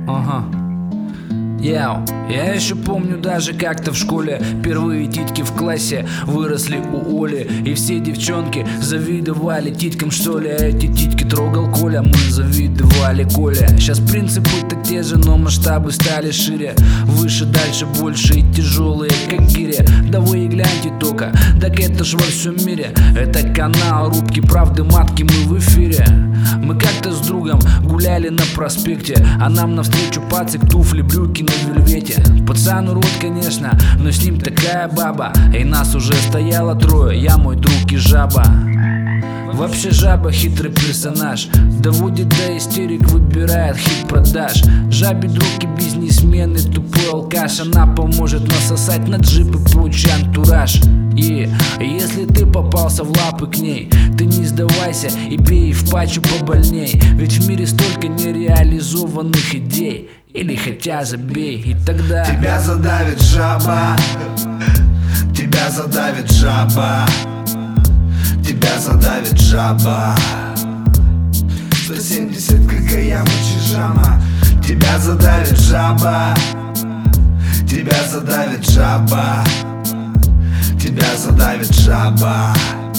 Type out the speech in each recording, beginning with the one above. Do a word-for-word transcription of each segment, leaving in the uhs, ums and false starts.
Ага. Яу. Я еще помню даже как-то в школе первые титьки в классе выросли у Оли. И все девчонки завидовали титькам, что ли. Эти титьки трогал Коля, мы завидовали Коле. Сейчас принципы-то те же, но масштабы стали шире. Выше, дальше, больше и тяжелые, как гиря. Да вы и гляньте только, так это ж во всем мире. Это канал рубки правды матки, мы в эфире. Мы как-то с другом гуляли на проспекте, а нам навстречу пацик, туфли, брюки на вельвете. Пацан урод, конечно, но с ним такая баба. И нас уже стояло трое, я, мой друг и жаба. Вообще жаба хитрый персонаж, доводит до истерик, выбирает хит продаж. Жабе друг и бизнесмен и тупой алкаш. Она поможет насосать на джип и прочий антураж. И если ты попался в лапы к ней, ты не сдавайся и бей в пачу побольней. Ведь в мире столько нереализованных идей. Или хотя забей, и тогда тебя задавит жаба, тебя задавит жаба, тебя задавит жаба. сто семьдесят килограмм чижама. Тебя задавит жаба, тебя задавит жаба, тебя задавит жаба.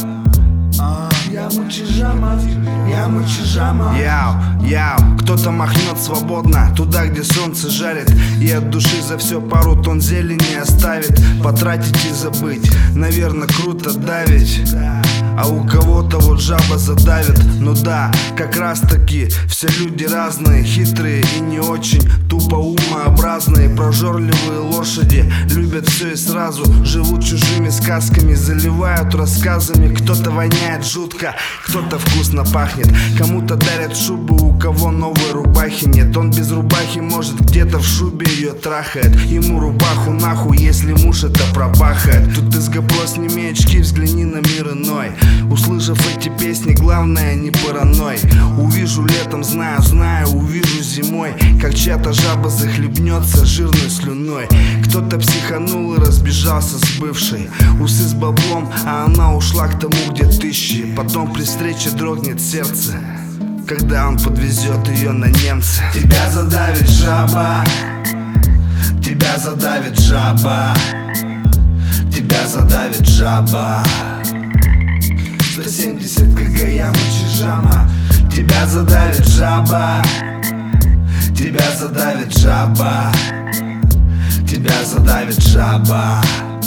Я мучижама, я мучижама. Яу, яу, кто-то махнет свободно туда, где солнце жарит, и от души за все пару тонн зелени оставит. Потратить и забыть, наверное, круто давить. А у кого-то вот жаба задавит. Ну да, как раз таки все люди разные, хитрые и не очень, тупо умообразные, прожорливые лошади. Любят все и сразу, живут чужими сказками, заливают рассказами. Кто-то воняет жутко, кто-то вкусно пахнет, кому-то дарят шубу, у кого новой рубахи нет. Он без рубахи может где-то в шубе ее трахает. Ему рубаху нахуй, если муж это пробахает. Тут из GoPro сними очки, взгляни на мир иной. Услышав эти песни, главное не параной. Увижу летом, знаю, знаю, увижу зимой, как чья-то жаба захлебнется жирной слюной. Кто-то психанул и разбежался с бывшей, усы с баблом, а она ушла к тому, где тысячи. Потом при встрече дрогнет сердце, когда он подвезет ее на немца. Тебя задавит жаба, тебя задавит жаба, тебя задавит жаба. сто семьдесят килограмм чижама. Тебя задавит жаба, тебя задавит жаба, тебя задавит жаба.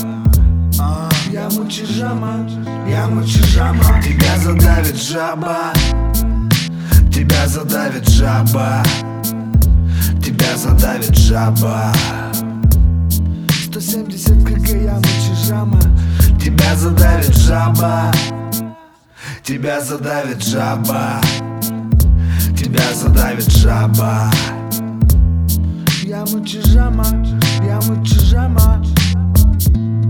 Я мучижама, я мучижама. Тебя задавит жаба, тебя задавит жаба, тебя задавит жаба. сто семьдесят килограмм чижама. Тебя задавит жаба, тебя задавит жаба, тебя задавит жаба. Я мучижама, я мучижама.